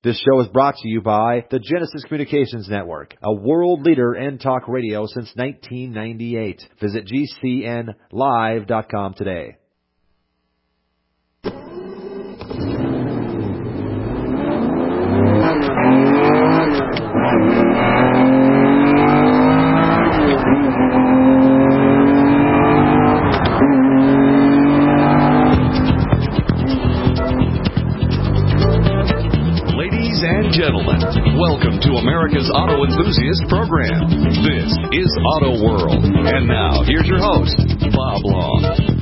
This show is brought to you by the Genesis Communications Network, a world leader in talk radio since 1998. Visit GCNlive.com today. Gentlemen, welcome to America's Auto Enthusiast Program. This is Auto World. And now, here's your host, Bob Long.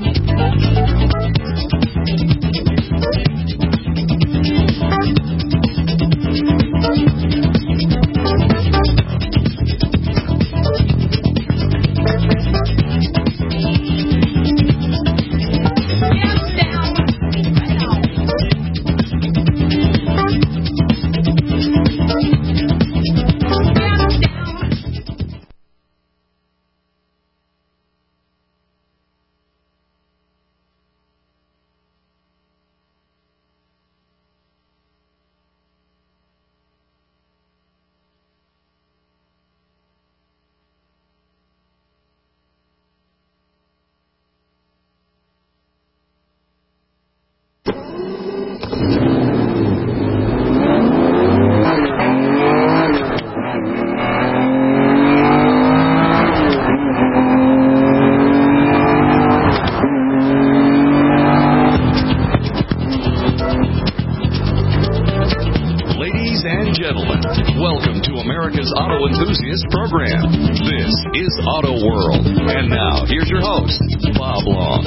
Auto World. And now, here's your host, Bob Long.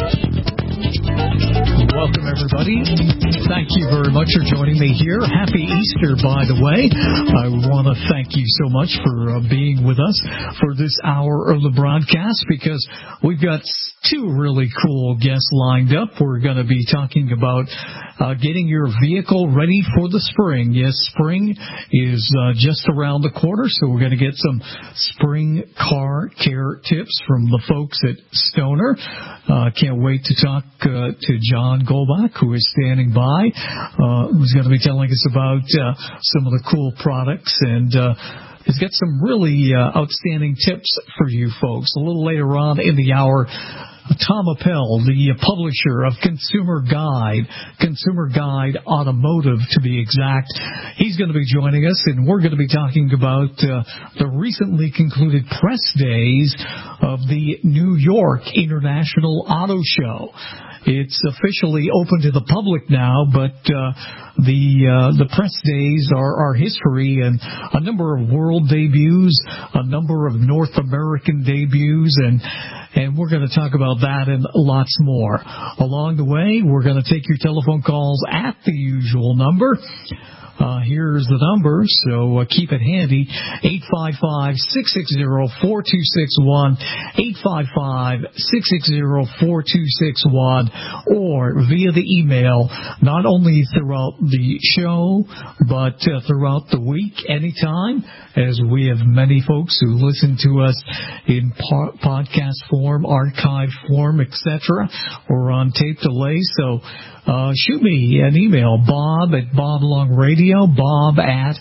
Welcome, everybody. Thank you very much for joining me here. Happy Easter, by the way. I want to thank you so much for being with us for this hour of the broadcast, because we've got two really cool guests lined up. We're going to be talking about getting your vehicle ready for the spring. Yes, spring is just around the corner, so we're going to get some spring car care tips from the folks at Stoner. Can't wait to talk to John Golbach, who is standing by, who's going to be telling us about some of the cool products, and he's got some really outstanding tips for you folks. A little later on in the hour, Tom Appel, the publisher of Consumer Guide Automotive to be exact, he's going to be joining us, and we're going to be talking about the recently concluded press days of the New York International Auto Show. It's officially open to the public now, but the press days are history, and a number of world debuts, a number of North American debuts, and we're going to talk about that and lots more. Along the way, we're going to take your telephone calls at the usual number. Here's the number, so keep it handy, 855-660-4261, 855-660-4261, or via the email, not only throughout the show, but throughout the week, anytime, as we have many folks who listen to us in podcast form, archive form, etc., or on tape delay, so shoot me an email, Bob at Bob Long Radio, Bob at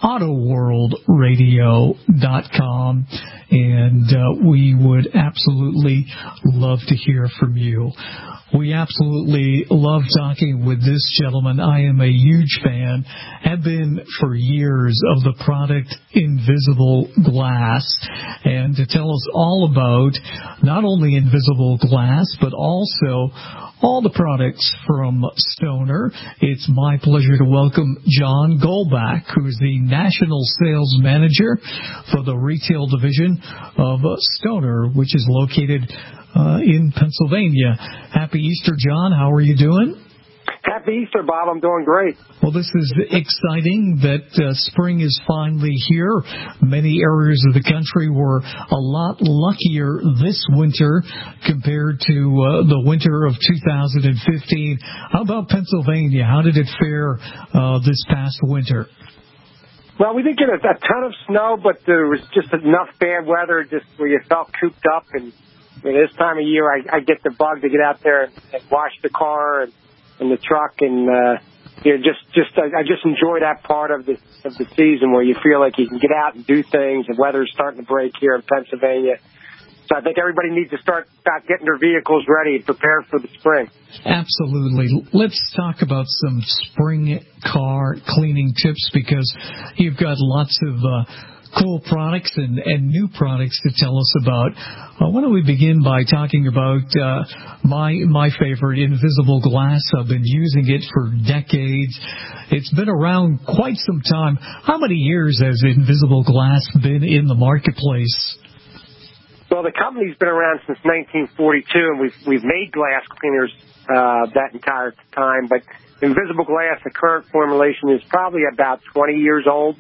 AutoWorldRadio.com, and we would absolutely love to hear from you. We absolutely love talking with this gentleman. I am a huge fan, have been for years, of the product Invisible Glass. And to tell us all about not only Invisible Glass, but also all the products from Stoner, it's my pleasure to welcome John Golbach, who is the National Sales Manager for the retail division of Stoner, which is located in Pennsylvania. Happy Easter, John. How are you doing? Happy Easter, Bob. I'm doing great. Well, this is exciting that spring is finally here. Many areas of the country were a lot luckier this winter compared to the winter of 2015. How about Pennsylvania? How did it fare this past winter? Well, we didn't get a ton of snow, but there was just enough bad weather just where you felt cooped up. And this time of year, I get the bug to get out there and wash the car and the truck and I just enjoy that part of the season where you feel like you can get out and do things. The weather's starting to break here in Pennsylvania. So I think everybody needs to start getting their vehicles ready and prepared for the spring. Absolutely. Let's talk about some spring car cleaning tips, because you've got lots of cool products and new products to tell us about. Why don't we begin by talking about my favorite, Invisible Glass. I've been using it for decades. It's been around quite some time. How many years has Invisible Glass been in the marketplace? Well, the company's been around since 1942, and we've made glass cleaners that entire time. But Invisible Glass, the current formulation, is probably about 20 years old.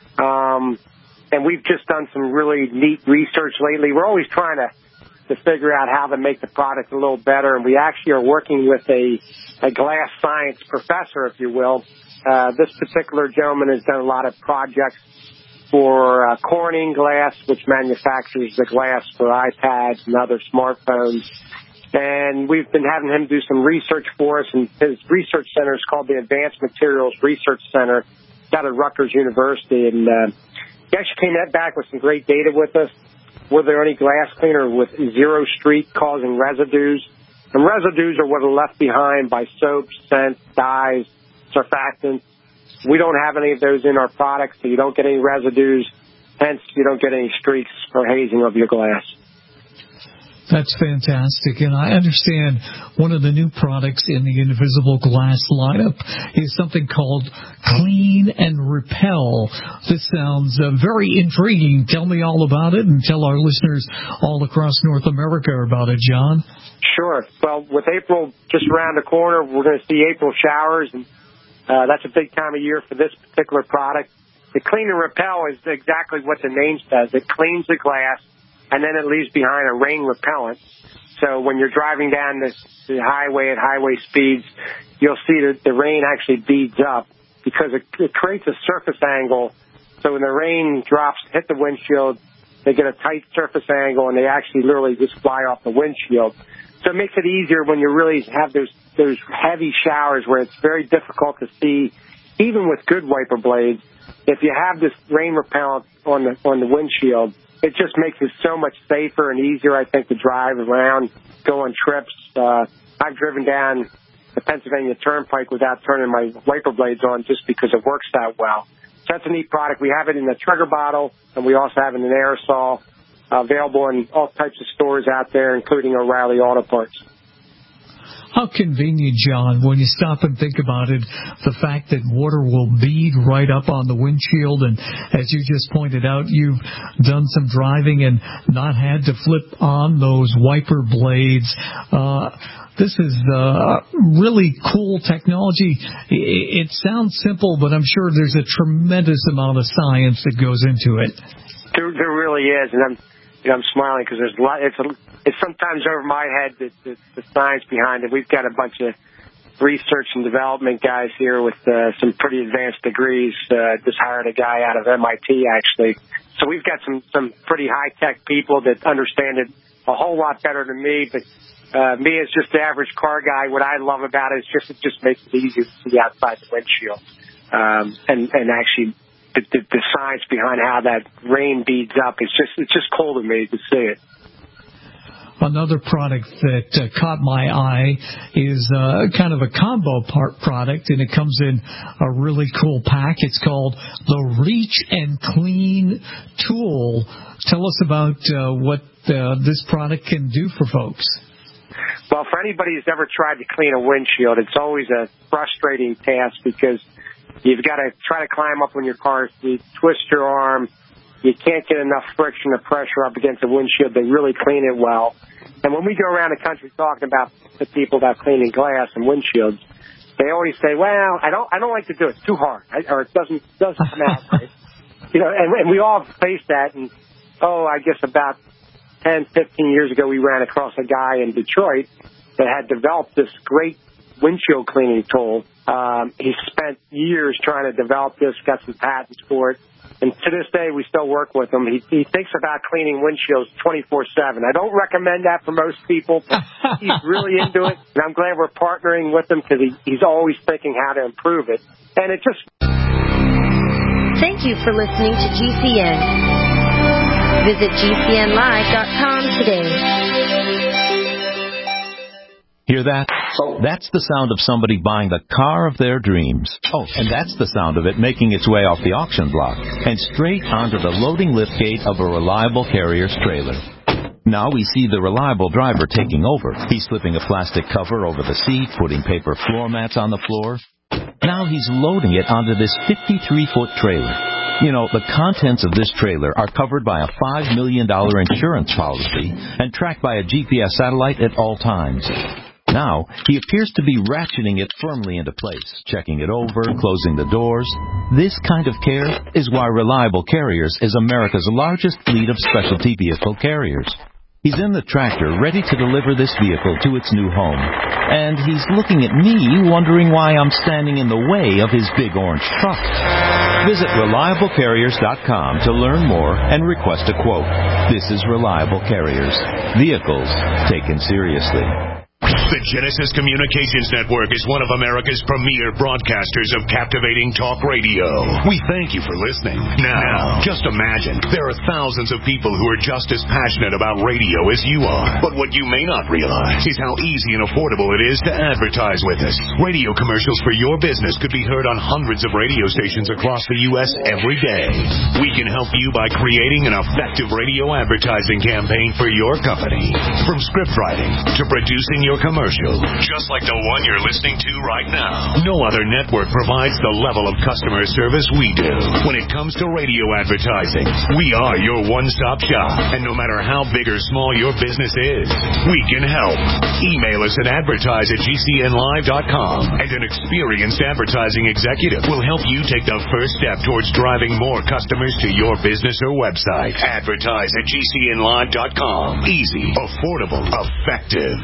And we've just done some really neat research lately. We're always trying to figure out how to make the product a little better, and we actually are working with a glass science professor, if you will. This particular gentleman has done a lot of projects for Corning Glass, which manufactures the glass for iPads and other smartphones. And we've been having him do some research for us, and his research center is called the Advanced Materials Research Center out of Rutgers University. And he actually came back with some great data with us. Were there any glass cleaner with zero streak causing residues? And residues are what are left behind by soaps, scents, dyes, surfactants. We don't have any of those in our products, so you don't get any residues. Hence, you don't get any streaks or hazing of your glass. That's fantastic. And I understand one of the new products in the Invisible Glass lineup is something called Clean and Repel. This sounds very intriguing. Tell me all about it, and tell our listeners all across North America about it, John. Sure. Well, with April just around the corner, we're going to see April showers, and that's a big time of year for this particular product. The Clean and Repel is exactly what the name says. It cleans the glass, and then it leaves behind a rain repellent. So when you're driving down the highway at highway speeds, you'll see that the rain actually beads up because it creates a surface angle. So when the rain drops, hit the windshield, they get a tight surface angle, and they actually literally just fly off the windshield. So it makes it easier when you really have those heavy showers where it's very difficult to see, even with good wiper blades. If you have this rain repellent on the windshield, it just makes it so much safer and easier, I think, to drive around, go on trips. I've driven down the Pennsylvania Turnpike without turning my wiper blades on just because it works that well. So that's a neat product. We have it in a trigger bottle, and we also have it in an aerosol, available in all types of stores out there, including O'Reilly Auto Parts. How convenient, John, when you stop and think about it, the fact that water will bead right up on the windshield. And as you just pointed out, you've done some driving and not had to flip on those wiper blades. This is really cool technology. It sounds simple, but I'm sure there's a tremendous amount of science that goes into it. There really is, and I'm smiling because there's a lot. It's sometimes over my head, the science behind it. We've got a bunch of research and development guys here with some pretty advanced degrees. Just hired a guy out of MIT, actually. So we've got some pretty high-tech people that understand it a whole lot better than me. But me as just the average car guy, what I love about it is it just makes it easier to see outside the windshield. And actually the science behind how that rain beads up, it's just cool to me to see it. Another product that caught my eye is kind of a combo product, and it comes in a really cool pack. It's called the Reach and Clean Tool. Tell us about what this product can do for folks. Well, for anybody who's ever tried to clean a windshield, it's always a frustrating task because you've got to try to climb up on your car seat, twist your arm. You can't get enough friction or pressure up against the windshield to really clean it well. And when we go around the country talking about the people about cleaning glass and windshields, they always say, "Well, I don't like to do it. It's too hard, or it doesn't come out right." And we all face that. And I guess about 10, 15 years ago, we ran across a guy in Detroit that had developed this great windshield cleaning tool He spent years trying to develop this, got some patents for it. And to this day, we still work with him. He thinks about cleaning windshields 24/7. I don't recommend that for most people, but he's really into it. And I'm glad we're partnering with him because he's always thinking how to improve it. And it just... Thank you for listening to GCN. Visit GCNlive.com today. Hear that? That's the sound of somebody buying the car of their dreams. Oh, and that's the sound of it making its way off the auction block and straight onto the loading liftgate of a Reliable Carriers trailer. Now we see the Reliable driver taking over. He's slipping a plastic cover over the seat, putting paper floor mats on the floor. Now he's loading it onto this 53-foot trailer. You know, the contents of this trailer are covered by a $5 million insurance policy and tracked by a GPS satellite at all times. Now, he appears to be ratcheting it firmly into place, checking it over, closing the doors. This kind of care is why Reliable Carriers is America's largest fleet of specialty vehicle carriers. He's in the tractor, ready to deliver this vehicle to its new home. And he's looking at me, wondering why I'm standing in the way of his big orange truck. Visit ReliableCarriers.com to learn more and request a quote. This is Reliable Carriers. Vehicles taken seriously. The Genesis Communications Network is one of America's premier broadcasters of captivating talk radio. We thank you for listening. Now, just imagine, there are thousands of people who are just as passionate about radio as you are. But what you may not realize is how easy and affordable it is to advertise with us. Radio commercials for your business could be heard on hundreds of radio stations across the U.S. every day. We can help you by creating an effective radio advertising campaign for your company. From script writing to producing your commercial, just like the one you're listening to right now. No other network provides the level of customer service we do. When it comes to radio advertising, we are your one-stop shop. And no matter how big or small your business is, we can help. Email us at advertise@GCNlive.com, and an experienced advertising executive will help you take the first step towards driving more customers to your business or website. Advertise@GCNlive.com. Easy, affordable, effective.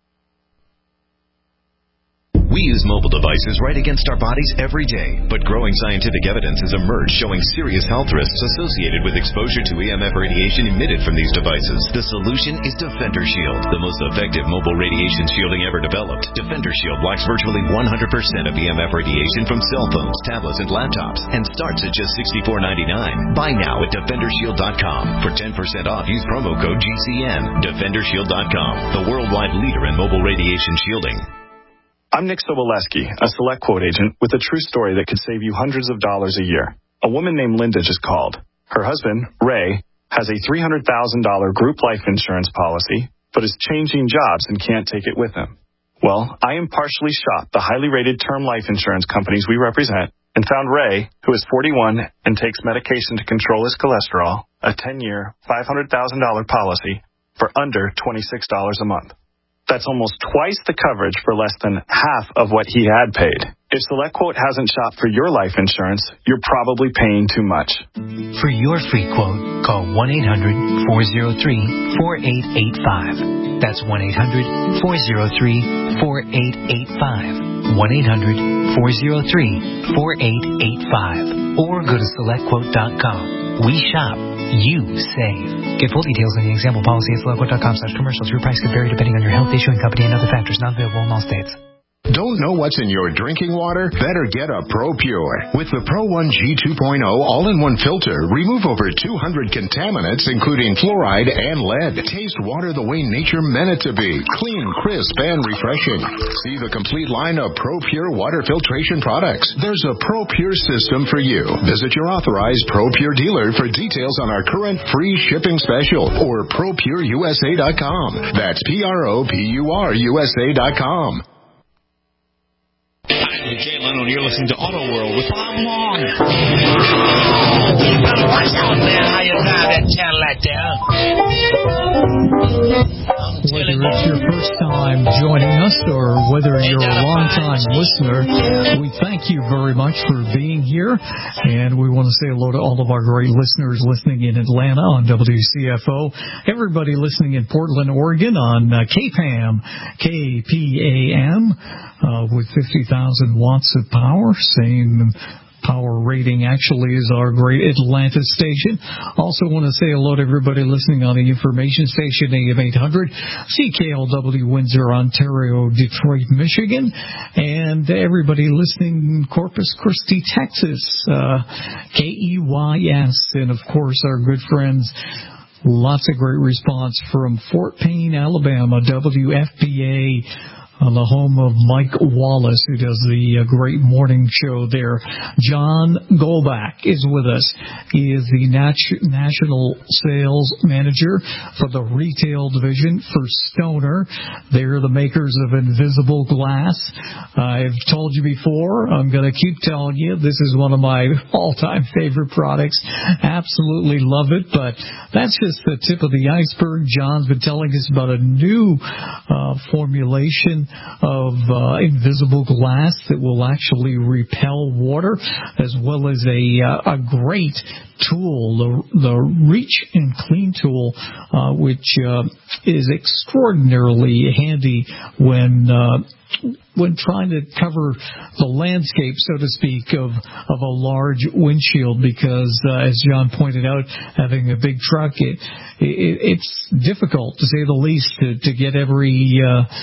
We use mobile devices right against our bodies every day, but growing scientific evidence has emerged showing serious health risks associated with exposure to EMF radiation emitted from these devices. The solution is Defender Shield, the most effective mobile radiation shielding ever developed. Defender Shield blocks virtually 100% of EMF radiation from cell phones, tablets, and laptops, and starts at just $64.99. Buy now at DefenderShield.com. For 10% off, use promo code GCN. DefenderShield.com, the worldwide leader in mobile radiation shielding. I'm Nick Soboleski, a Select Quote agent with a true story that could save you hundreds of dollars a year. A woman named Linda just called. Her husband, Ray, has a $300,000 group life insurance policy, but is changing jobs and can't take it with him. Well, I impartially shopped the highly rated term life insurance companies we represent and found Ray, who is 41 and takes medication to control his cholesterol, a 10-year, $500,000 policy for under $26 a month. That's almost twice the coverage for less than half of what he had paid. If SelectQuote hasn't shopped for your life insurance, you're probably paying too much. For your free quote, call 1-800-403-4885. That's 1-800-403-4885. 1-800-403-4885. Or go to SelectQuote.com. We shop. You save. Get full details in the example policy at SelectQuote.com/commercials. Your price could vary depending on your health, issuing company, and other factors. Not available in all states. Don't know what's in your drinking water? Better get a ProPure. With the Pro 1 G2.0 all-in-one filter, remove over 200 contaminants, including fluoride and lead. Taste water the way nature meant it to be. Clean, crisp, and refreshing. See the complete line of ProPure water filtration products. There's a ProPure system for you. Visit your authorized ProPure dealer for details on our current free shipping special or ProPureUSA.com. That's ProPureUSA.com. I'm Jay Leno, and you're listening to Auto World with Bob Long. Watch out, man. How you drive that Cadillac there? Whether it's your first time joining us or whether you're a long-time listener, we thank you very much for being here. And we want to say hello to all of our great listeners listening in Atlanta on WCFO. Everybody listening in Portland, Oregon on KPAM, KPAM. With 50,000 watts of power, same power rating actually is our great Atlanta station. Also want to say hello to everybody listening on the information station AM 800, CKLW Windsor, Ontario, Detroit, Michigan, and everybody listening in Corpus Christi, Texas, KEYS, and of course our good friends. Lots of great response from Fort Payne, Alabama, WFPA, the home of Mike Wallace, who does the great morning show there. John Golback is with us. He is the national sales manager for the retail division for Stoner. They're the makers of Invisible Glass. I've told you before, I'm going to keep telling you, this is one of my all-time favorite products. Absolutely love it, but that's just the tip of the iceberg. John's been telling us about a new formulation of invisible glass that will actually repel water, as well as a great tool, the Reach and Clean tool, which is extraordinarily handy when trying to cover the landscape, so to speak, of a large windshield, because as John pointed out, having a big truck, it's difficult, to say the least, to get every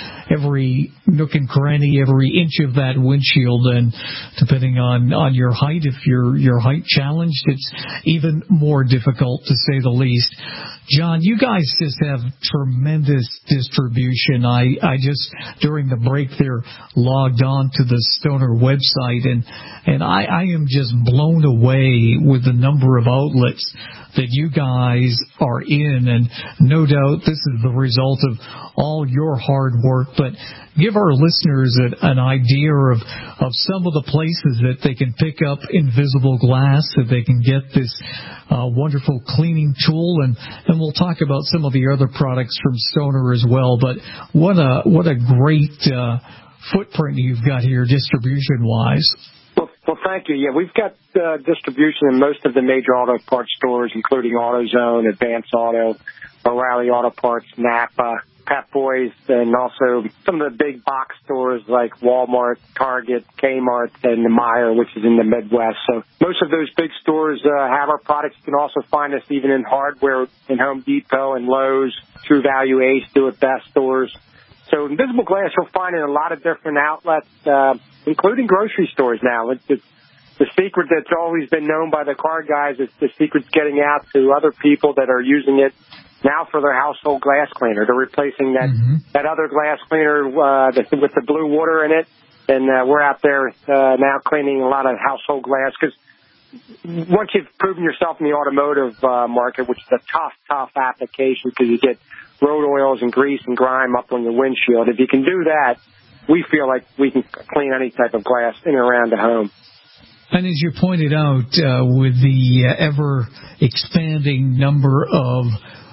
nook and cranny, every inch of that windshield, and depending on your height, if you're height challenged, it's even more difficult, to say the least. John, you guys just have tremendous distribution. I just, during the break there, logged on to the Stoner website, and I am just blown away with the number of outlets that you guys are in, and no doubt this is the result of all your hard work, but give our listeners an idea of some of the places that they can pick up Invisible Glass, that they can get this wonderful cleaning tool, and we'll talk about some of the other products from Stoner as well. But what a great footprint you've got here distribution-wise. Well, thank you. Yeah, we've got distribution in most of the major auto parts stores, including AutoZone, Advance Auto, O'Reilly Auto Parts, Napa, Pep Boys, and also some of the big box stores like Walmart, Target, Kmart, and the Meijer, which is in the Midwest. So most of those big stores have our products. You can also find us even in hardware in Home Depot and Lowe's, True Value, Ace, Do It Best stores. So Invisible Glass you'll find in a lot of different outlets, including grocery stores now. It's the secret that's always been known by the car guys. Is the secret's getting out to other people that are using it now for their household glass cleaner. They're replacing that other glass cleaner with the blue water in it, and we're out there now cleaning a lot of household glass, because once you've proven yourself in the automotive market, which is a tough application because you get road oils and grease and grime up on your windshield, if you can do that, we feel like we can clean any type of glass in and around the home. And as you pointed out, with the ever-expanding number of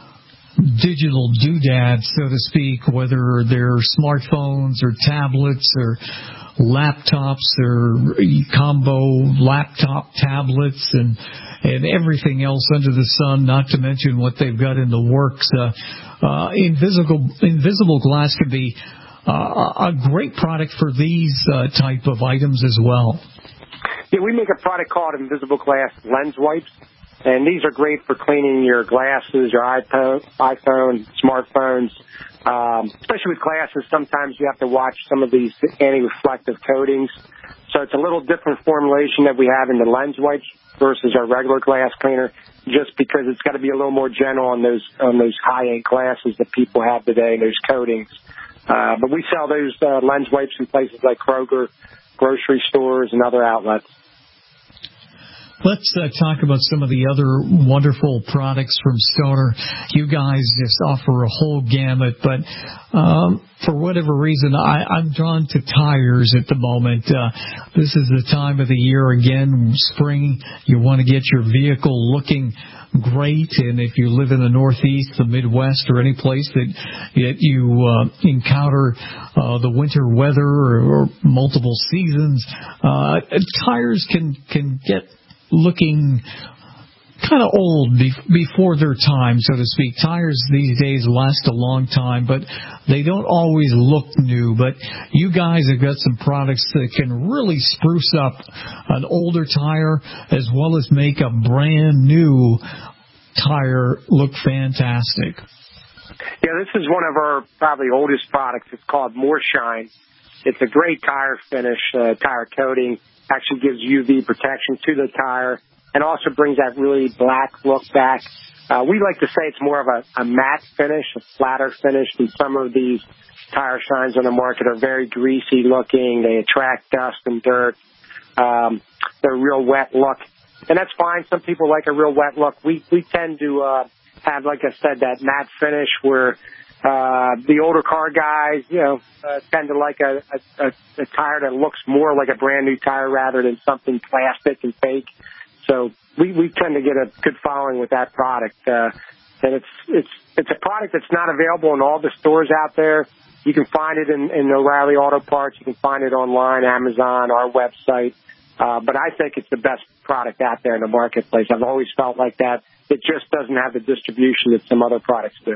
digital doodads, so to speak, whether they're smartphones or tablets or laptops or combo laptop tablets and everything else under the sun, not to mention what they've got in the works, Invisible Glass can be a great product for these type of items as well. Yeah, we make a product called Invisible Glass Lens Wipes, and these are great for cleaning your glasses, your iPhone, smartphones, especially with glasses. Sometimes you have to watch some of these anti-reflective coatings. So it's a little different formulation that we have in the lens wipes versus our regular glass cleaner, just because it's got to be a little more gentle on those high-end glasses that people have today, those coatings. But we sell those lens wipes in places like Kroger, grocery stores, and other outlets. Let's talk about some of the other wonderful products from Stoner. You guys just offer a whole gamut, but for whatever reason, I'm drawn to tires at the moment. This is the time of the year, again, spring. You want to get your vehicle looking great, and if you live in the Northeast, the Midwest, or any place that you encounter the winter weather or multiple seasons, tires can get looking kind of old before their time, so to speak. Tires these days last a long time, but they don't always look new. But you guys have got some products that can really spruce up an older tire as well as make a brand new tire look fantastic. Yeah, this is one of our probably oldest products. It's called More Shine. It's a great tire finish, tire coating. Actually gives UV protection to the tire and also brings that really black look back. We like to say it's more of a matte finish, a flatter finish than some of these tire shines on the market are very greasy looking. They attract dust and dirt. They're a real wet look. And that's fine. Some people like a real wet look. We tend to have, like I said, that matte finish where the older car guys, tend to like a tire that looks more like a brand new tire rather than something plastic and fake. So we tend to get a good following with that product. And it's a product that's not available in all the stores out there. You can find it in O'Reilly Auto Parts. You can find it online, Amazon, our website. But I think it's the best product out there in the marketplace. I've always felt like that. It just doesn't have the distribution that some other products do.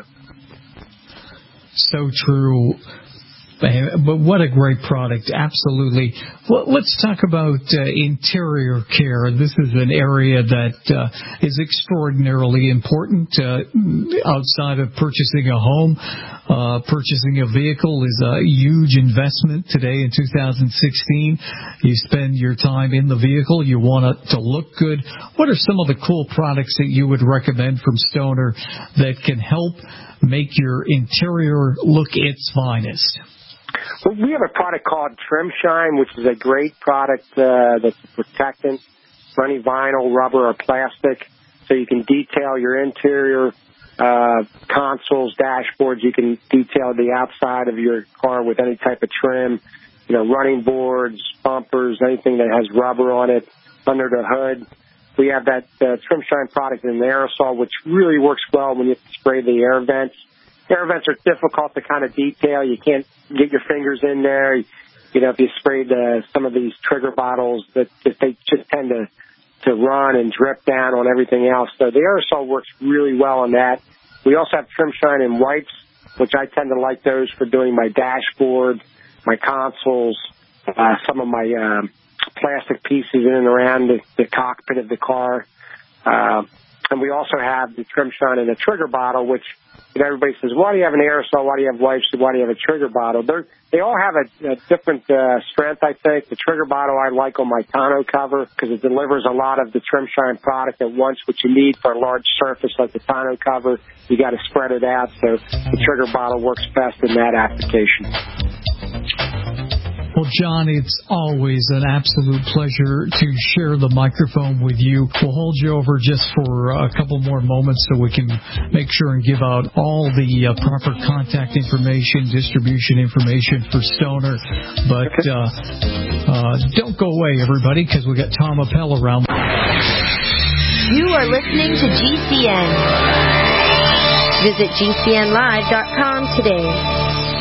So true. But what a great product. Absolutely. Well, let's talk about interior care. This is an area that is extraordinarily important outside of purchasing a home. Purchasing a vehicle is a huge investment today in 2016. You spend your time in the vehicle. You want it to look good. What are some of the cool products that you would recommend from Stoner that can help make your interior look its finest? Well, we have a product called Trim Shine, which is a great product that's a protectant for any vinyl, rubber, or plastic. So you can detail your interior consoles, dashboards. You can detail the outside of your car with any type of trim, running boards, bumpers, anything that has rubber on it, under the hood. We have that Trim Shine product in the aerosol, which really works well when you spray the air vents. Air vents are difficult to kind of detail. You can't get your fingers in there. If you sprayed some of these trigger bottles, that they just tend to run and drip down on everything else. So the aerosol works really well on that. We also have Trim Shine in wipes, which I tend to like those for doing my dashboard, my consoles, some of my plastic pieces in and around the cockpit of the car. And we also have the Trim Shine in a trigger bottle, which everybody says, why do you have an aerosol? Why do you have wipes? Why do you have a trigger bottle? They all have a different strength, I think. The trigger bottle I like on my tonneau cover because it delivers a lot of the Trim Shine product at once, which you need for a large surface like the tonneau cover. You got to spread it out, so the trigger bottle works best in that application. Well, John, it's always an absolute pleasure to share the microphone with you. We'll hold you over just for a couple more moments so we can make sure and give out all the proper contact information, distribution information for Stoner. But don't go away, everybody, because we got Tom Appel around. You are listening to GCN. Visit GCNlive.com today.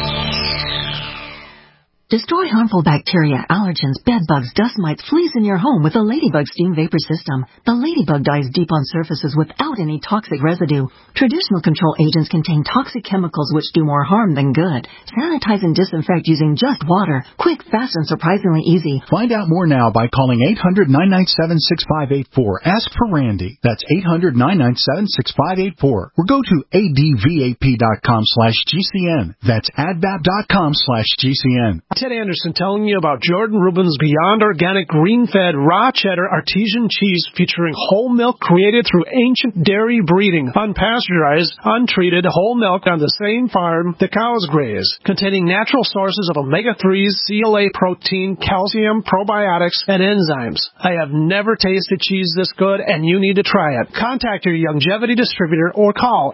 Destroy harmful bacteria, allergens, bedbugs, dust mites, fleas in your home with the Ladybug Steam Vapor System. The Ladybug dives deep on surfaces without any toxic residue. Traditional control agents contain toxic chemicals which do more harm than good. Sanitize and disinfect using just water. Quick, fast, and surprisingly easy. Find out more now by calling 800-997-6584. Ask for Randy. That's 800-997-6584. Or go to advap.com/GCN. That's advap.com/GCN. Ted Anderson telling you about Jordan Rubin's Beyond Organic Green-Fed Raw Cheddar Artesian Cheese featuring whole milk created through ancient dairy breeding, unpasteurized, untreated whole milk on the same farm the cows graze, containing natural sources of omega-3s, CLA protein, calcium, probiotics, and enzymes. I have never tasted cheese this good, and you need to try it. Contact your Youngevity distributor or call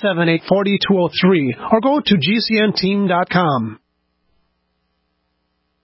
877-878-4203 or go to GCNteam.com.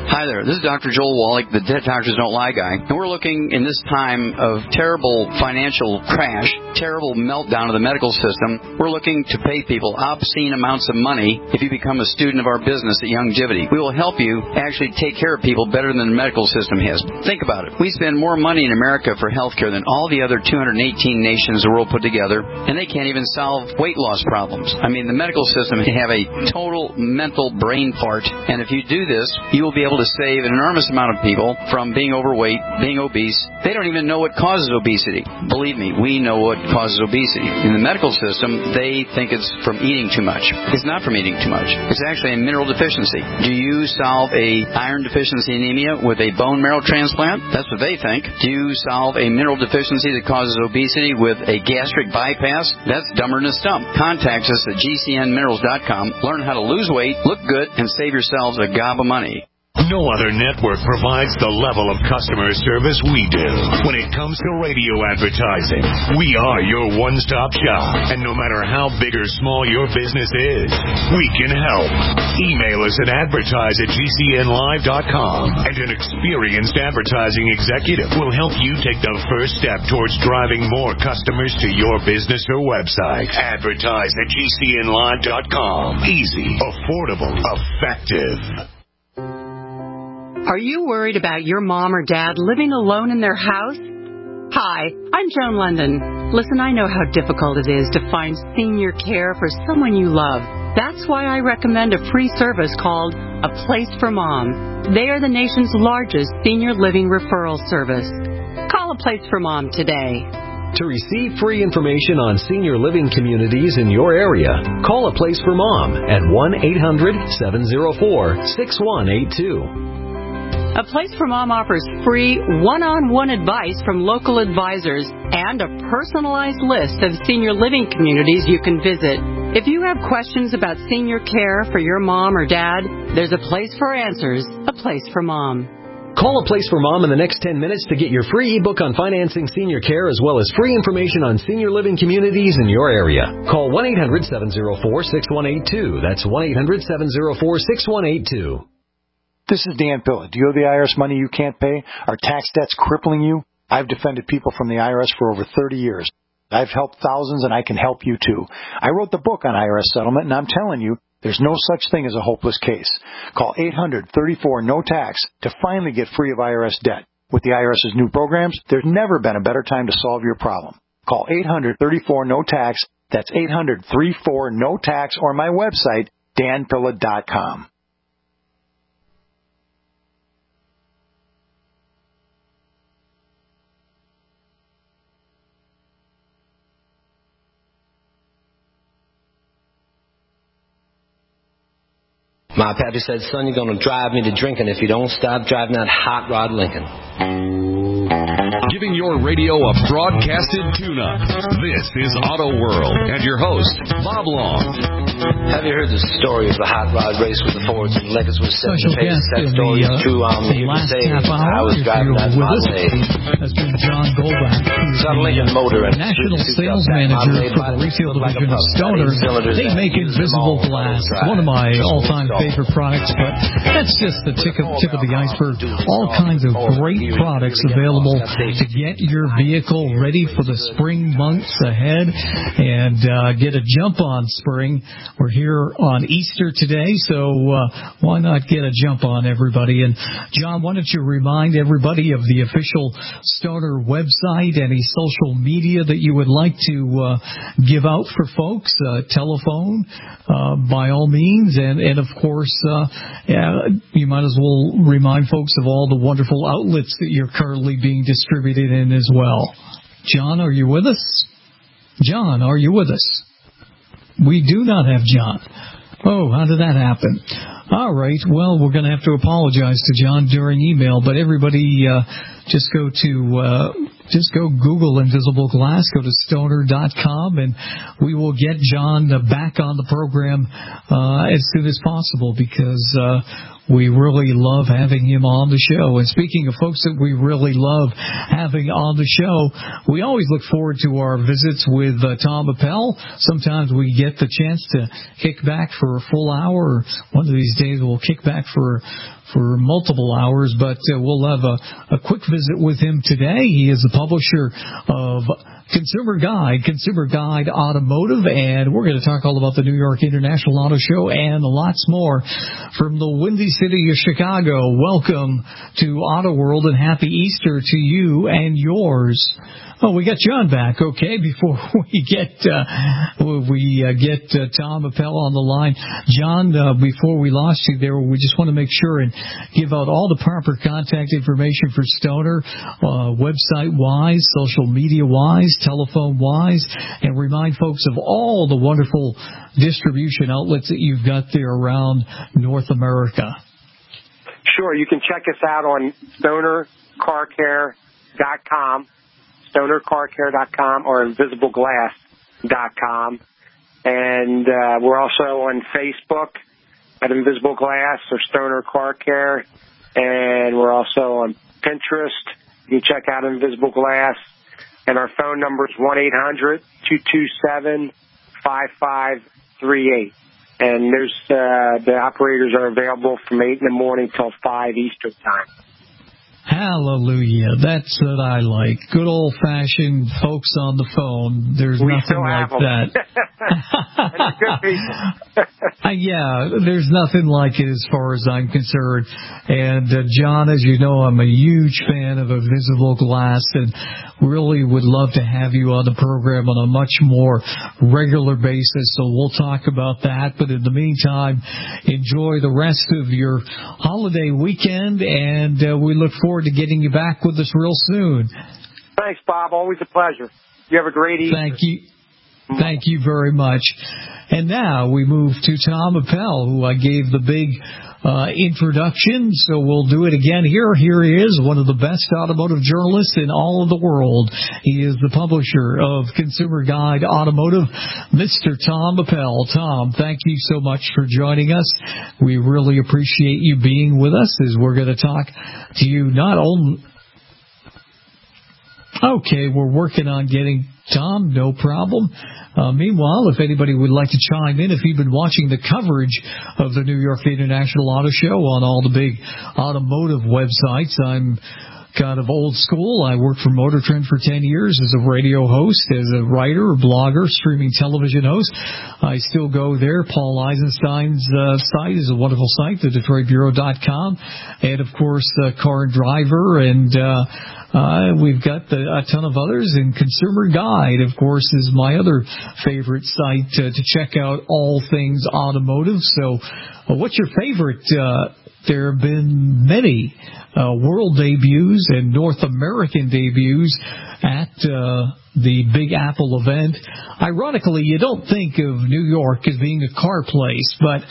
Hi there, this is Dr. Joel Wallach, the Dead Doctors Don't Lie guy, and we're looking in this time of terrible financial crash, terrible meltdown of the medical system, we're looking to pay people obscene amounts of money if you become a student of our business at Youngevity. We will help you actually take care of people better than the medical system has. Think about it. We spend more money in America for health care than all the other 218 nations of the world put together, and they can't even solve weight loss problems. I mean, the medical system can have a total mental brain fart, and if you do this, you will be able to save an enormous amount of people from being overweight, being obese. They don't even know what causes obesity. Believe me, we know what causes obesity. In the medical system, they think it's from eating too much. It's not from eating too much. It's actually a mineral deficiency. Do you solve a iron deficiency anemia with a bone marrow transplant? That's what they think. Do you solve a mineral deficiency that causes obesity with a gastric bypass? That's dumber than a stump. Contact us at gcnminerals.com. Learn how to lose weight, look good, and save yourselves a gob of money. No other network provides the level of customer service we do. When it comes to radio advertising, we are your one-stop shop. And no matter how big or small your business is, we can help. Email us at advertise@gcnlive.com, and an experienced advertising executive will help you take the first step towards driving more customers to your business or website. Advertise@gcnlive.com. Easy, affordable, effective. Are you worried about your mom or dad living alone in their house? Hi, I'm Joan London. Listen, I know how difficult it is to find senior care for someone you love. That's why I recommend a free service called A Place for Mom. They are the nation's largest senior living referral service. Call A Place for Mom today. To receive free information on senior living communities in your area, call A Place for Mom at 1-800-704-6182. A Place for Mom offers free one-on-one advice from local advisors and a personalized list of senior living communities you can visit. If you have questions about senior care for your mom or dad, there's a place for answers, A Place for Mom. Call A Place for Mom in the next 10 minutes to get your free ebook on financing senior care as well as free information on senior living communities in your area. Call 1-800-704-6182. That's 1-800-704-6182. This is Dan Pilla. Do you owe the IRS money you can't pay? Are tax debts crippling you? I've defended people from the IRS for over 30 years. I've helped thousands, and I can help you too. I wrote the book on IRS settlement, and I'm telling you, there's no such thing as a hopeless case. Call 800-34-NO-TAX to finally get free of IRS debt. With the IRS's new programs, there's never been a better time to solve your problem. Call 800-34-NO-TAX. That's 800-34-NO-TAX, or my website, danpilla.com. My pappy said, son, you're going to drive me to drinking if you don't stop driving that hot rod Lincoln. Giving your radio a broadcasted tune-up. This is Auto World and your host, Bob Long. Have you heard the story of the hot rod race with the Fords and Lincolns with Special guest that story is true. I'm here to say I was driving that Model A. Has been John Goldback, who's the National Sales Manager for the retail division of Stoner. They make invisible glass, one of my all-time favorite products, but that's just the tip of the iceberg. All kinds of great products available to get your vehicle ready for the spring months ahead and get a jump on spring. We're here on Easter today, so why not get a jump on, everybody? And John, why don't you remind everybody of the official Stoner website, any social media that you would like to give out for folks, telephone, by all means, and of course, you might as well remind folks of all the wonderful outlets that you're currently being distributed in as well. John, are you with us? John, are you with us? We do not have John. Oh, how did that happen? All right, well, we're going to have to apologize to John during email, but everybody just go Google Invisible Glass, go to stoner.com, and we will get John back on the program as soon as possible, because We really love having him on the show. And speaking of folks that we really love having on the show, we always look forward to our visits with Tom Appel. Sometimes we get the chance to kick back for a full hour. One of these days we'll kick back for multiple hours, but we'll have a quick visit with him today. He is the publisher of Consumer Guide Automotive, and we're going to talk all about the New York International Auto Show and lots more from the Windy City of Chicago. Welcome to Auto World, and happy Easter to you and yours. Oh, we got John back. Okay, before we get Tom Appel on the line, John, before we lost you there, we just want to make sure and give out all the proper contact information for Stoner, website-wise, social media-wise, telephone-wise, and remind folks of all the wonderful distribution outlets that you've got there around North America. Sure, you can check us out on stonercarcare.com. stonercarcare.com or invisibleglass.com. And we're also on Facebook at Invisible Glass or Stoner Car Care. And we're also on Pinterest. You can check out Invisible Glass. And our phone number is 1-800-227-5538. And there's the operators are available from 8 in the morning till 5 Eastern time. Hallelujah. That's what I like. Good old-fashioned folks on the phone. There's nothing like that. Good people. Yeah, there's nothing like it as far as I'm concerned. And, John, as you know, I'm a huge fan of Invisible Glass and really would love to have you on the program on a much more regular basis. So we'll talk about that. But in the meantime, enjoy the rest of your holiday weekend, and we look forward to getting you back with us real soon. Thanks, Bob. Always a pleasure. You have a great evening. Thank you. Thank you very much. And now we move to Tom Appel, who I gave the big introduction, so we'll do it again here. Here he is, one of the best automotive journalists in all of the world. He is the publisher of Consumer Guide Automotive, Mr. Tom Appel. Tom, thank you so much for joining us. We really appreciate you being with us as we're going to talk to you not only... Okay, we're working on getting Tom, no problem. Meanwhile, if anybody would like to chime in, if you've been watching the coverage of the New York International Auto Show on all the big automotive websites, I'm kind of old school. I worked for Motor Trend for 10 years as a radio host, as a writer, a blogger, streaming television host. I still go there. Paul Eisenstein's site is a wonderful site, the DetroitBureau.com. And, of course, Car and Driver, and we've got a ton of others. And Consumer Guide, of course, is my other favorite site to check out all things automotive. So what's your favorite? There have been many world debuts and North American debuts at the Big Apple event. Ironically, you don't think of New York as being a car place, but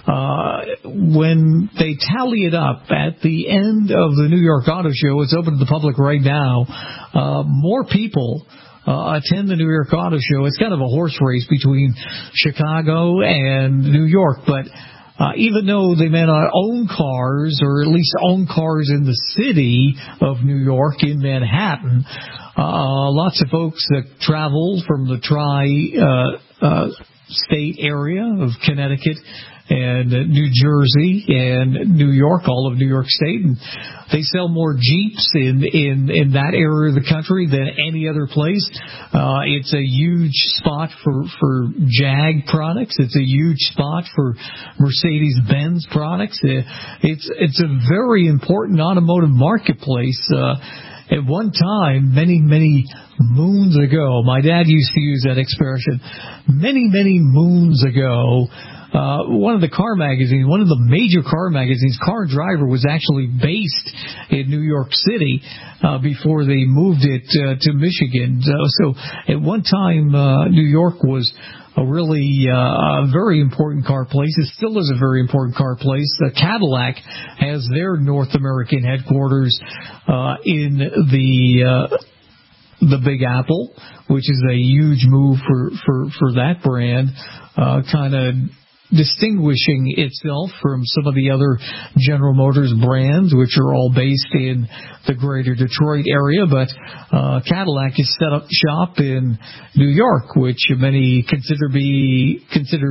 when they tally it up at the end of the New York Auto Show, it's open to the public right now, more people attend the New York Auto Show. It's kind of a horse race between Chicago and New York, but even though they may not own cars, or at least own cars in the city of New York, in Manhattan, lots of folks that travel from the tri-state area of Connecticut and New Jersey and New York, all of New York State, and they sell more Jeeps in that area of the country than any other place. It's a huge spot for Jag products. It's a huge spot for Mercedes-Benz products. It's a very important automotive marketplace. At one time, many, many moons ago, my dad used to use that expression, many, many moons ago, one of the major car magazines, Car and Driver, was actually based in New York City before they moved it to Michigan. So at one time, New York was a really very important car place. It still is a very important car place. Cadillac has their North American headquarters in the Big Apple, which is a huge move for that brand. Kind of distinguishing itself from some of the other General Motors brands, which are all based in the greater Detroit area. But Cadillac has set up shop in New York, which many consider New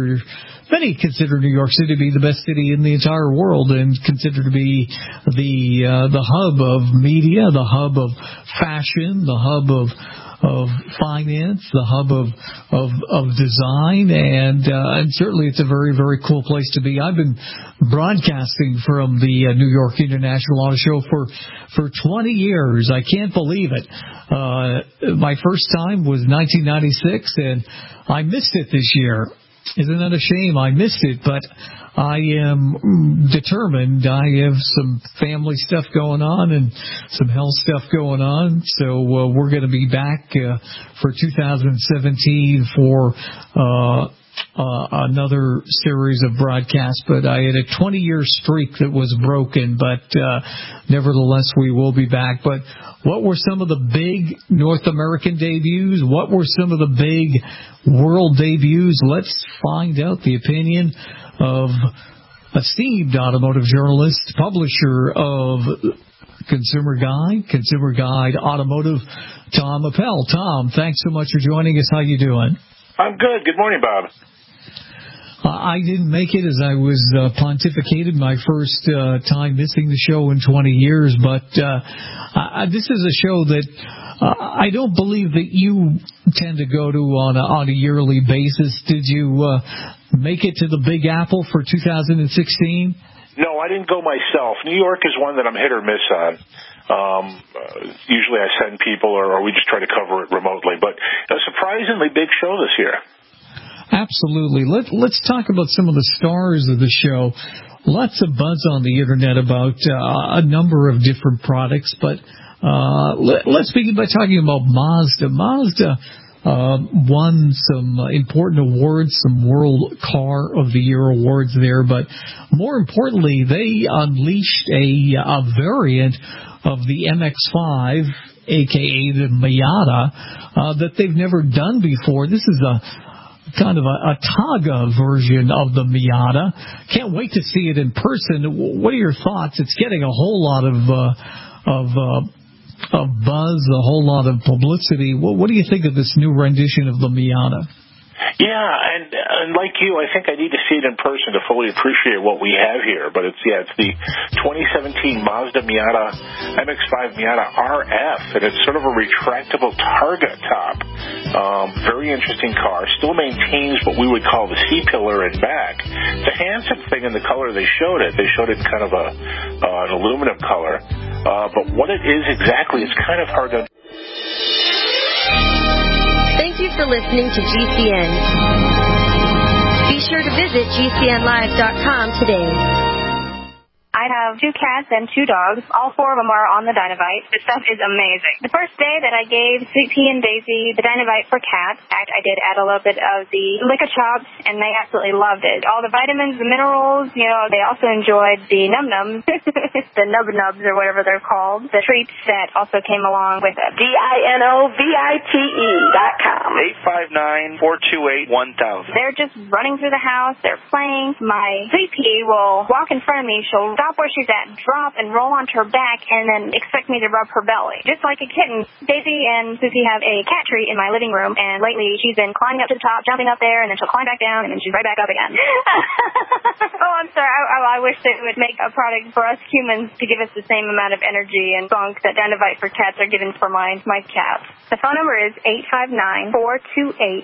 York City to be the best city in the entire world, and consider to be the hub of media, the hub of fashion, the hub of finance, the hub of design, and certainly it's a very, very cool place to be. I've been broadcasting from the New York International Auto Show for 20 years. I can't believe it. My first time was 1996, and I missed it this year. Isn't that a shame? I missed it, but I am determined. I have some family stuff going on and some health stuff going on, so we're going to be back for 2017 for another series of broadcasts. But I had a 20-year streak that was broken, but nevertheless, we will be back. But what were some of the big North American debuts? What were some of the big world debuts? Let's find out the opinion of esteemed automotive journalist, publisher of Consumer Guide Automotive, Tom Appel. Tom, thanks so much for joining us. How you doing? I'm good. Good morning, Bob. I didn't make it as I was pontificated my first time missing the show in 20 years, but this is a show that I don't believe that you tend to go to on a yearly basis. Did you make it to the Big Apple for 2016? No, I didn't go myself. New York is one that I'm hit or miss on. Usually I send people or we just try to cover it remotely, but a surprisingly big show this year. Absolutely. Let's talk about some of the stars of the show. Lots of buzz on the Internet about a number of different products, but let's begin by talking about Mazda. Mazda won some important awards, some World Car of the Year awards there, but more importantly, they unleashed a variant of the MX-5, a.k.a. the Miata, that they've never done before. This is kind of a Targa version of the Miata. Can't wait to see it in person. What are your thoughts? It's getting a whole lot of buzz, a whole lot of publicity. What do you think of this new rendition of the Miata? Yeah, and like you, I think I need to see it in person to fully appreciate what we have here. But it's the 2017 Mazda Miata MX-5 Miata RF, and it's sort of a retractable Targa top. Very interesting car. Still maintains what we would call the C-pillar in back. It's a handsome thing in the color they showed it. They showed it in kind of an aluminum color. But what it is exactly is kind of hard to... Thank you for listening to GCN. Be sure to visit GCNlive.com today. I have 2 cats and 2 dogs. All 4 of them are on the Dynovite. The stuff is amazing. The first day that I gave Sweet Pea and Daisy the Dynovite for cats, I did add a little bit of the Lick-A Chops, and they absolutely loved it. All the vitamins, the minerals, they also enjoyed the Num-Nums, the Nub-Nubs or whatever they're called, the treats that also came along with it. DINOVITE.com. 859-428-1000. They're just running through the house. They're playing. My Sweet Pea will walk in front of me. She'll stop where she's at, drop, and roll onto her back, and then expect me to rub her belly. Just like a kitten. Daisy and Susie have a cat tree in my living room, and lately she's been climbing up to the top, jumping up there, and then she'll climb back down, and then she's right back up again. Oh, I'm sorry. I wish they would make a product for us humans to give us the same amount of energy and spunk that Dynovite for cats are giving for my cats. The phone number is 859-428-1000.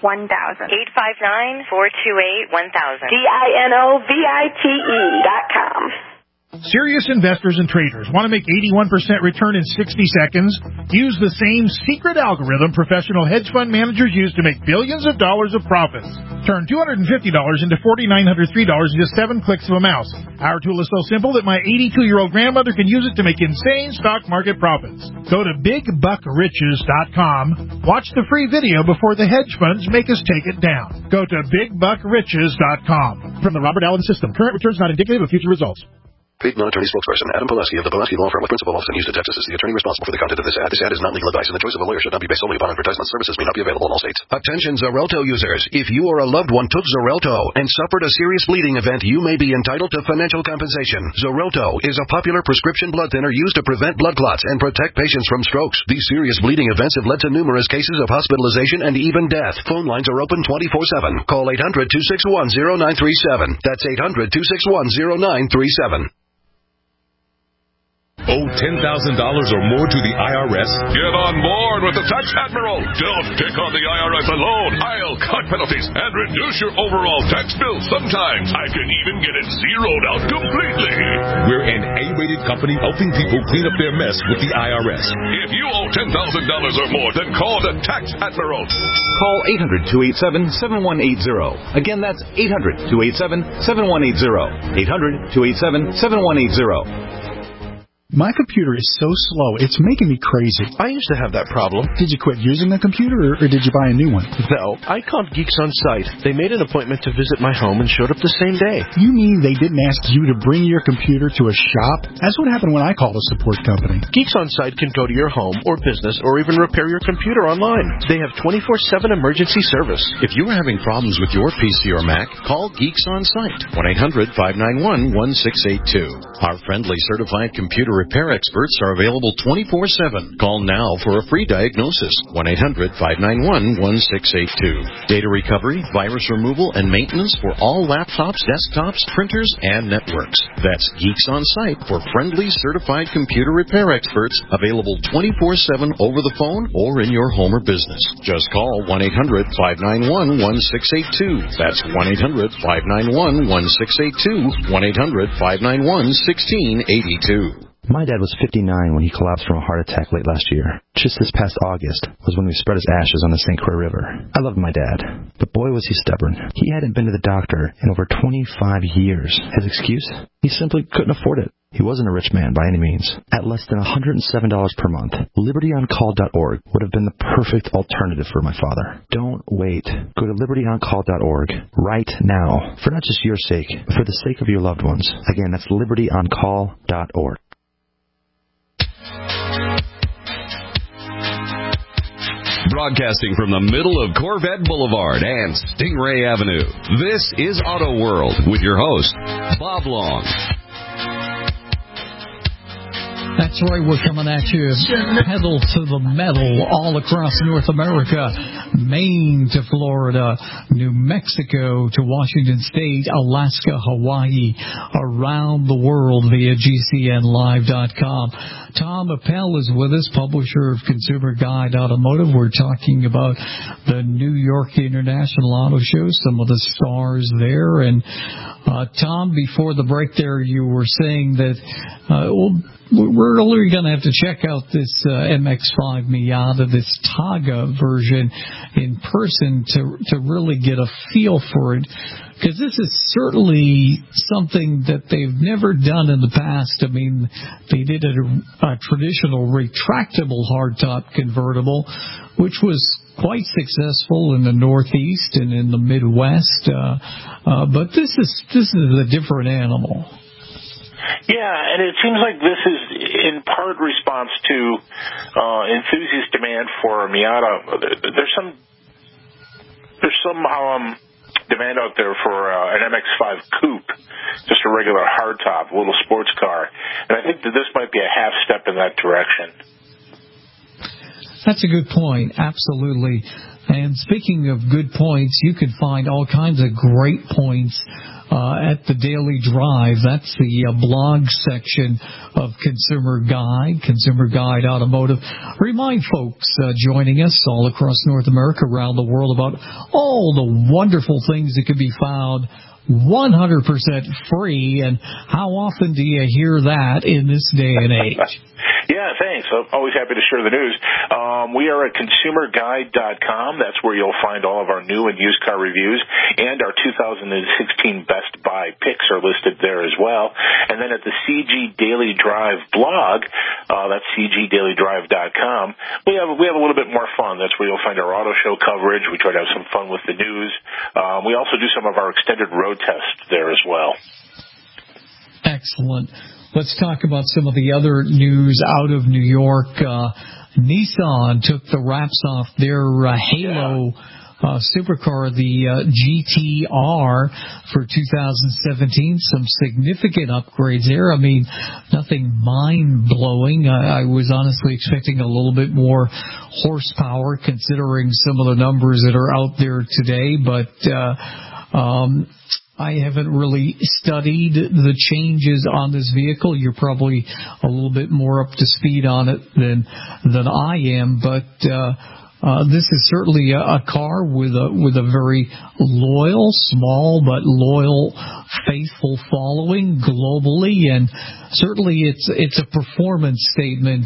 859-428-1000. DINOVITE.com. Serious investors and traders want to make 81% return in 60 seconds? Use the same secret algorithm professional hedge fund managers use to make billions of dollars of profits. Turn $250 into $4,903 in just 7 clicks of a mouse. Our tool is so simple that my 82-year-old grandmother can use it to make insane stock market profits. Go to BigBuckRiches.com. Watch the free video before the hedge funds make us take it down. Go to BigBuckRiches.com. From the Robert Allen System, current returns not indicative of future results. Paid non-attorney spokesperson Adam Pulaski of the Pulaski Law Firm with principal office in Houston, Texas is the attorney responsible for the content of this ad. This ad is not legal advice, and the choice of a lawyer should not be based solely upon advertisement. Services may not be available in all states. Attention Xarelto users. If you or a loved one took Xarelto and suffered a serious bleeding event, you may be entitled to financial compensation. Xarelto is a popular prescription blood thinner used to prevent blood clots and protect patients from strokes. These serious bleeding events have led to numerous cases of hospitalization and even death. Phone lines are open 24/7. Call 800-261-0937. That's 800-261-0937. Owe $10,000 or more to the IRS? Get on board with the Tax Admiral. Don't take on the IRS alone. I'll cut penalties and reduce your overall tax bill. Sometimes I can even get it zeroed out completely. We're an A-rated company helping people clean up their mess with the IRS. If you owe $10,000 or more, then call the Tax Admiral. Call 800-287-7180. Again, that's 800-287-7180. 800-287-7180. My computer is so slow, it's making me crazy. I used to have that problem. Did you quit using the computer, or did you buy a new one? No, I called Geeks On Site. They made an appointment to visit my home and showed up the same day. You mean they didn't ask you to bring your computer to a shop? That's what happened when I called a support company. Geeks On Site can go to your home or business or even repair your computer online. They have 24/7 emergency service. If you are having problems with your PC or Mac, call Geeks On Site. 1-800-591-1682. Our friendly certified computer repair experts are available 24/7. Call now for a free diagnosis. 1-800-591-1682. Data recovery, virus removal, and maintenance for all laptops, desktops, printers, and networks. That's Geeks On Site for friendly certified computer repair experts, available 24/7 over the phone or in your home or business. Just call 1-800-591-1682. That's 1-800-591-1682. 1-800-591-1682. My dad was 59 when he collapsed from a heart attack late last year. Just this past August was when we spread his ashes on the St. Croix River. I loved my dad, but boy was he stubborn. He hadn't been to the doctor in over 25 years. His excuse? He simply couldn't afford it. He wasn't a rich man by any means. At less than $107 per month, LibertyOnCall.org would have been the perfect alternative for my father. Don't wait. Go to LibertyOnCall.org right now, for not just your sake, but for the sake of your loved ones. Again, that's LibertyOnCall.org. Broadcasting from the middle of Corvette Boulevard and Stingray Avenue, this is Auto World with your host, Bob Long. That's right, we're coming at you pedal to the metal all across North America, Maine to Florida, New Mexico to Washington State, Alaska, Hawaii, around the world via GCNlive.com. Tom Appel is with us, publisher of Consumer Guide Automotive. We're talking about the New York International Auto Show, some of the stars there. And Tom, before the break there, you were saying that we're really going to have to check out this MX-5 Miata, this Targa version in person to really get a feel for it. Because this is certainly something that they've never done in the past. I mean, they did a traditional retractable hardtop convertible, which was quite successful in the Northeast and in the Midwest. But this is a different animal. Yeah, and it seems like this is in part response to enthusiast demand for a Miata. There's some demand out there for an MX-5 coupe, just a regular hardtop, a little sports car. And I think that this might be a half step in that direction. That's a good point, absolutely. And speaking of good points, you can find all kinds of great points at the Daily Drive. That's the blog section of Consumer Guide Automotive. Remind folks joining us all across North America, around the world, about all the wonderful things that can be found 100% free. And how often do you hear that in this day and age? Yeah, thanks. I'm always happy to share the news. We are at ConsumerGuide.com. That's where you'll find all of our new and used car reviews, and our 2016 Best Buy picks are listed there as well. And then at the CG Daily Drive blog, that's CGDailyDrive.com, we have a little bit more fun. That's where you'll find our auto show coverage. We try to have some fun with the news. We also do some of our extended road tests there as well. Excellent. Let's talk about some of the other news out of New York. Nissan took the wraps off their Halo supercar, the GTR for 2017. Some significant upgrades there. I mean, nothing mind-blowing. I was honestly expecting a little bit more horsepower considering some of the numbers that are out there today, but I haven't really studied the changes on this vehicle. You're probably a little bit more up to speed on it than I am, but this is certainly a car with a very loyal, small but loyal, faithful following globally, and certainly it's a performance statement.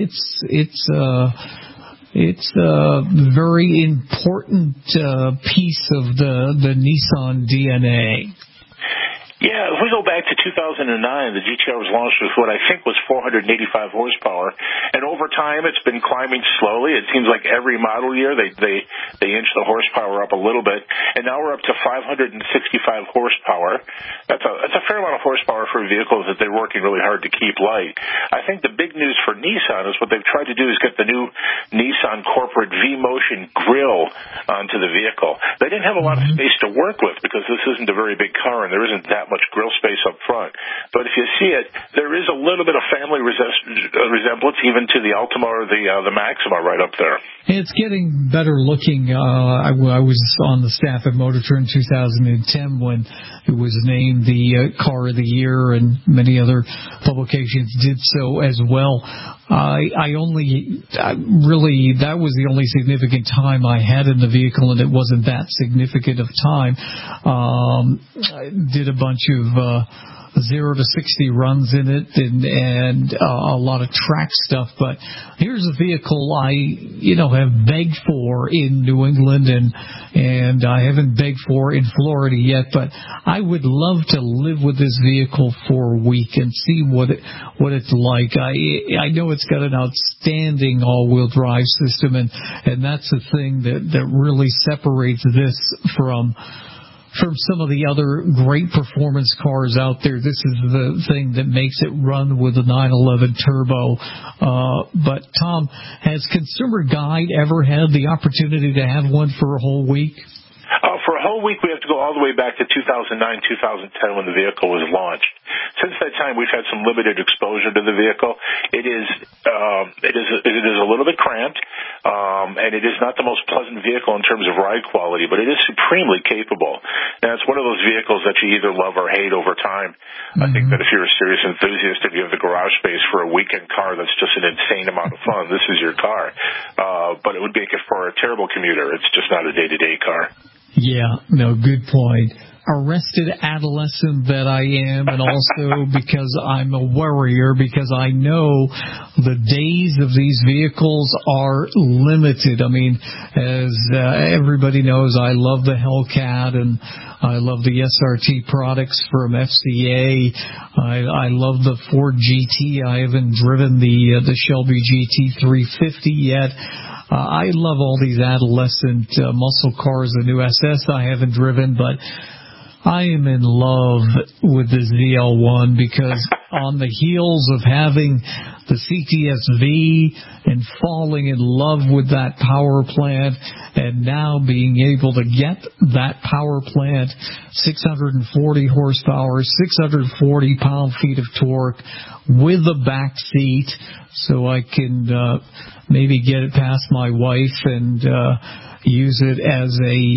It's a very important piece of the Nissan DNA. Yeah, if we go back to 2009, the GTR was launched with what I think was 485 horsepower, and over time it's been climbing slowly. It seems like every model year they inch the horsepower up a little bit, and now we're up to 565 horsepower. That's a fair amount of horsepower for vehicles that they're working really hard to keep light. I think the big news for Nissan is what they've tried to do is get the new Nissan corporate V-Motion grille onto the vehicle. They didn't have a lot of space to work with because this isn't a very big car and there isn't that much grille space up front. But if you see it, there is a little bit of family resemblance even to the Altima or the Maxima right up there. It's getting better looking. I was on the staff at Motor Trend 2010 when it was named the Car of the Year, and many other publications did so as well. That was the only significant time I had in the vehicle, and it wasn't that significant of time. I did a bunch of 0 to 60 runs in it and a lot of track stuff, but here's a vehicle I have begged for in New England and I haven't begged for in Florida yet, but I would love to live with this vehicle for a week and see what it's like. I know it's got an outstanding all-wheel drive system, and that's the thing that really separates this from some of the other great performance cars out there. This is the thing that makes it run with a 911 turbo. But Tom, has Consumer Guide ever had the opportunity to have one for a whole week? For a whole week, we have to go all the way back to 2009, 2010 when the vehicle was launched. Since that time, we've had some limited exposure to the vehicle. It is a little bit cramped, and it is not the most pleasant vehicle in terms of ride quality, but it is supremely capable. And it's one of those vehicles that you either love or hate over time. I think that if you're a serious enthusiast and you have the garage space for a weekend car, that's just an insane amount of fun. This is your car. But it would make it for a terrible commuter. It's just not a day-to-day car. Yeah, no, good point. Arrested adolescent that I am, and also because I'm a worrier, because I know the days of these vehicles are limited. I mean, as everybody knows, I love the Hellcat, and I love the SRT products from FCA. I love the Ford GT. I haven't driven the Shelby GT 350 yet. I love all these adolescent muscle cars. The new SS I haven't driven, but I am in love with the ZL1 because on the heels of having the CTS-V and falling in love with that power plant and now being able to get that power plant, 640 horsepower, 640 pound-feet of torque with a back seat so I can maybe get it past my wife and use it as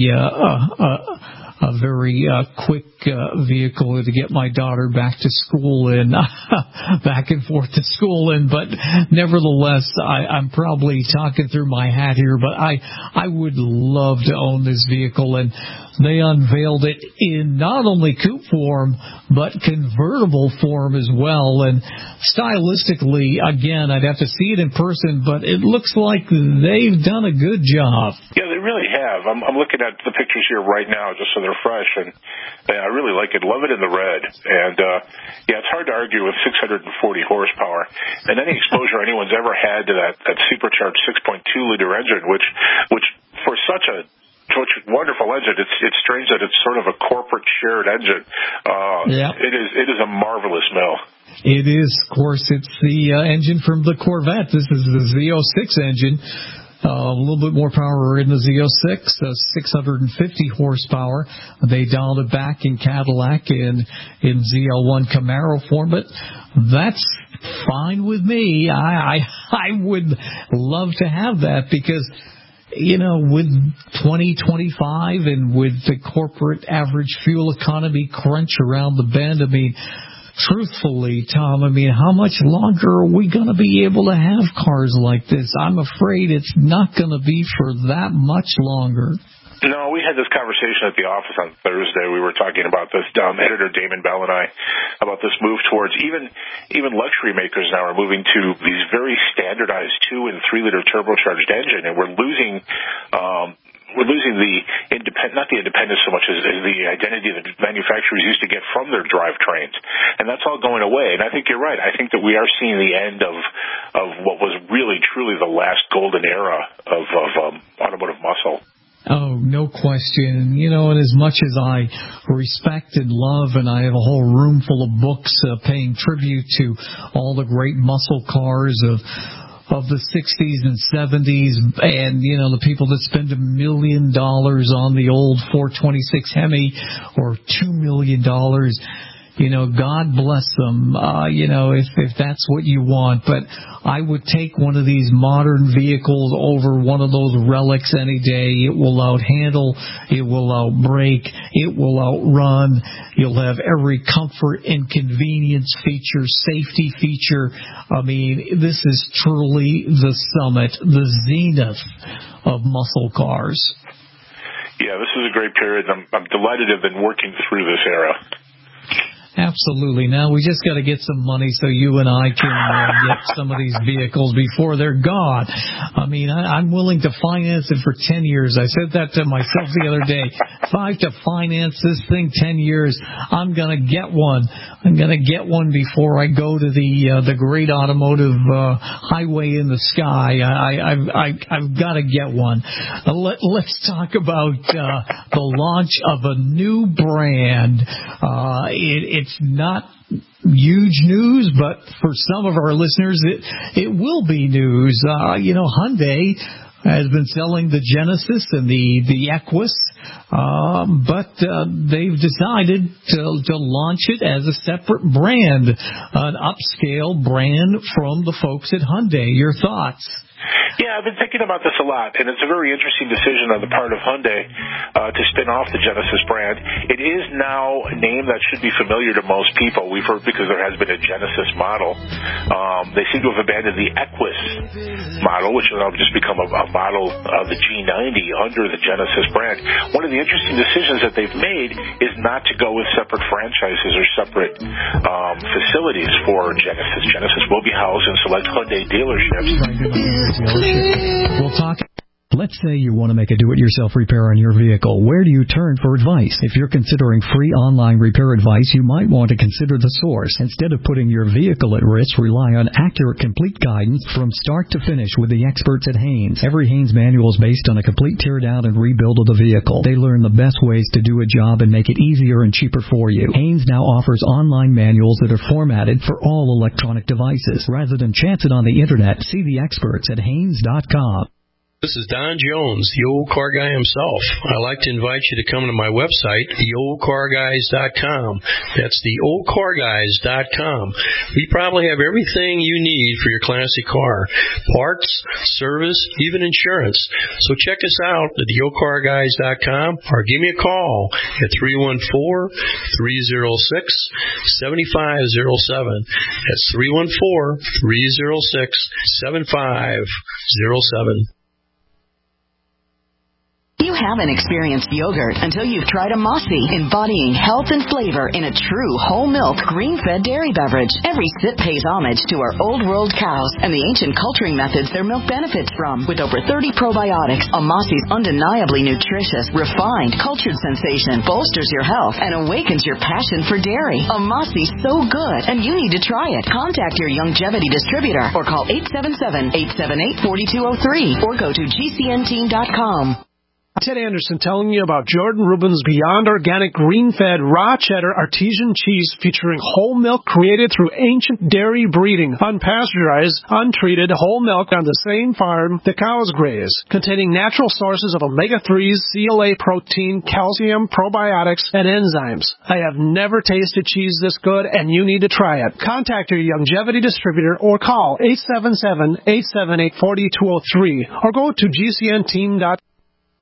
a very quick vehicle to get my daughter back to school and back and forth to school in. But nevertheless, I'm probably talking through my hat here, but I would love to own this vehicle. And they unveiled it in not only coupe form, but convertible form as well. And stylistically, again, I'd have to see it in person, but it looks like they've done a good job. Yeah, they really have. I'm looking at the pictures here right now just so they're fresh, and I really like it. Love it in the red. And, yeah, it's hard to argue with 640 horsepower. And any exposure anyone's ever had to that supercharged 6.2-liter engine, which for such a wonderful engine. It's strange that it's sort of a corporate shared engine. It is a marvelous mill. It is, of course. It's the engine from the Corvette. This is the Z06 engine. A little bit more power in the Z06, 650 horsepower. They dialed it back in Cadillac in ZL1 Camaro form, but that's fine with me. I would love to have that because, you know, with 2025 and with the corporate average fuel economy crunch around the bend, I mean, truthfully, Tom, I mean, how much longer are we going to be able to have cars like this? I'm afraid it's not going to be for that much longer. No, we had this conversation at the office on Thursday. We were talking about this, editor Damon Bell and I, about this move towards even luxury makers now are moving to these very standardized 2 and 3 liter turbocharged engine, and we're losing not the independence so much as the identity that manufacturers used to get from their drivetrains. And that's all going away. And I think you're right. I think that we are seeing the end of what was really, truly the last golden era of automotive muscle. Oh, no question. You know, and as much as I respect and love, and I have a whole room full of books paying tribute to all the great muscle cars of the 60s and 70s, and, you know, the people that spend $1 million on the old 426 Hemi or $2 million, you know, God bless them, you know, if that's what you want. But I would take one of these modern vehicles over one of those relics any day. It will outhandle, it will outbrake, it will outrun. You'll have every comfort and convenience feature, safety feature. I mean, this is truly the summit, the zenith of muscle cars. Yeah, this is a great period. I'm delighted to have been working through this era. Absolutely. Now we just got to get some money so you and I can get some of these vehicles before they're gone. I mean, I'm willing to finance it for 10 years. I said that to myself the other day. If I have to finance this thing 10 years, I'm going to get one. I'm going to get one before I go to the great automotive highway in the sky. I've got to get one. Let's talk about the launch of a new brand. It's not huge news, but for some of our listeners, it will be news. You know, Hyundai has been selling the Genesis and the Equus, but they've decided to launch it as a separate brand, an upscale brand from the folks at Hyundai. Your thoughts? Yeah, I've been thinking about this a lot, and it's a very interesting decision on the part of Hyundai to spin off the Genesis brand. It is now a name that should be familiar to most people. We've heard because there has been a Genesis model. They seem to have abandoned the Equus model, which will now just become a model of the G90 under the Genesis brand. One of the interesting decisions that they've made is not to go with separate franchises or separate facilities for Genesis. Genesis will be housed in select Hyundai dealerships. We'll talk. Let's say you want to make a do-it-yourself repair on your vehicle. Where do you turn for advice? If you're considering free online repair advice, you might want to consider The Source. Instead of putting your vehicle at risk, rely on accurate, complete guidance from start to finish with the experts at Haynes. Every Haynes manual is based on a complete tear-down and rebuild of the vehicle. They learn the best ways to do a job and make it easier and cheaper for you. Haynes now offers online manuals that are formatted for all electronic devices. Rather than chance it on the internet, see the experts at Haynes.com. This is Don Jones, the old car guy himself. I'd like to invite you to come to my website, theoldcarguys.com. That's theoldcarguys.com. We probably have everything you need for your classic car. Parts, service, even insurance. So check us out at theoldcarguys.com or give me a call at 314-306-7507. That's 314-306-7507. You haven't experienced yogurt until you've tried a Mossy, embodying health and flavor in a true whole milk, green-fed dairy beverage. Every sip pays homage to our old world cows and the ancient culturing methods their milk benefits from. With over 30 probiotics, a Mossy's undeniably nutritious, refined, cultured sensation bolsters your health and awakens your passion for dairy. A Mossy's so good, and you need to try it. Contact your Youngevity distributor or call 877-878-4203 or go to gcnteam.com. Ted Anderson telling you about Jordan Rubin's Beyond Organic Green-Fed Raw Cheddar Artesian Cheese featuring whole milk created through ancient dairy breeding, unpasteurized, untreated whole milk on the same farm the cows graze, containing natural sources of omega-3s, CLA protein, calcium, probiotics, and enzymes. I have never tasted cheese this good, and you need to try it. Contact your Youngevity distributor or call 877-878-4203 or go to gcnteam.com.